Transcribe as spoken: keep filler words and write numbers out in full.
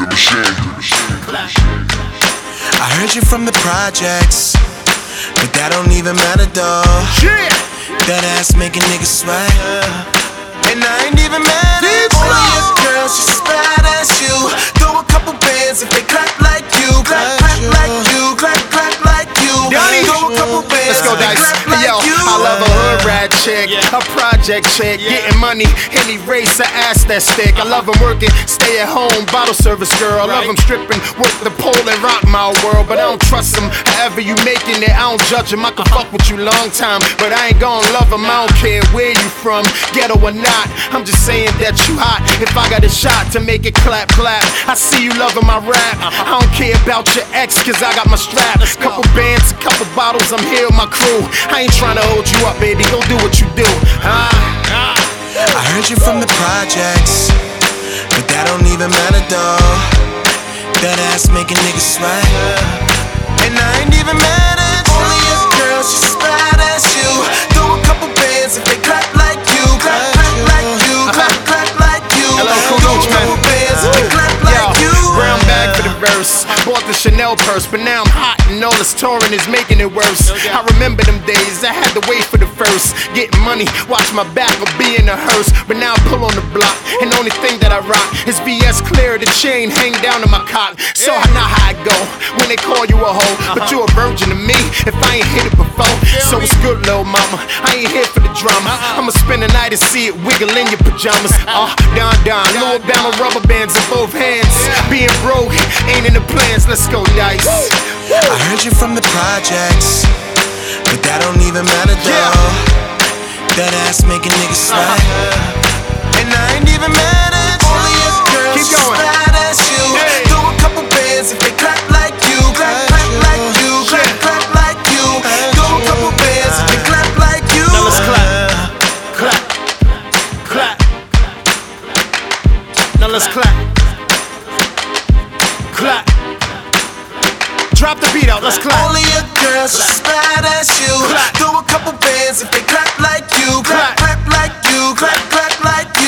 the machine. I heard you from the projects, but that don't even matter though. That ass making niggas sweat, and I ain't even mad at all of your girls just as bad as you. Throw a couple bands if they clap like you, clap, clap like you, clap, clap like you. Throw a couple bands Let's go, if they Dice. clap like Yo, you. I love a hood rat chick, a project chick, getting money, any race, I ass that stick. I love them working, stay at home, bottle service girl. I love them stripping, work the pole and rock my world. But I don't trust them, however you making it, I don't judge them. I can fuck with you long time, but I ain't gon' love them. I don't care where you from, ghetto or not. I'm just saying that you hot. If I got a shot to make it clap, clap. I see you loving my rap. I don't care about your ex, cause I got my strap. Couple bands, a couple bottles, I'm here with my crew. I ain't trying to hold you up, baby, go do what you do. Ah, ah. I heard you from the projects, but that don't even matter though. That ass making niggas sweat, and I ain't even mad at all of your girls just as bad as you. Throw a couple bands if they clap like you, clap, clap like you, clap, clap like you. Hello, cool Throw a dudes, man. couple bands if they clap like you. Brown bag for the verse, bought the Chanel purse, but now I'm hot and all this touring is making it worse. I remember them days, I had to wait for the first, getting money, watch my back or be in a hearse. But now I pull on the block, and the only thing that I rock is V S clear, the chain hang down to my cot. So I know how I go when they call you a hoe, but you a virgin to me if I ain't hit it before. So it's good, little mama, I ain't here for the drama. I'ma spend the night and see it wiggle in your pajamas. Ah, uh, down, down, Lil Bama rubber bands in both hands. Being broke ain't in the plans, let's go, Dice. I heard you from the projects, but that don't even matter though. That ass making niggas sweat, and I ain't even mad at all of your girls Keep just as going. bad as you. Throw a couple bands if they clap like you, clap, clap like you, clap, clap like you. Throw a couple bands if they clap like you. Now let's clap, clap, clap. Now let's clap, clap. Drop the beat out, let's clap. All of your girls just as bad as you. Clap. Throw a couple bands if they clap like you, clap, clap like you, clap, clap like you.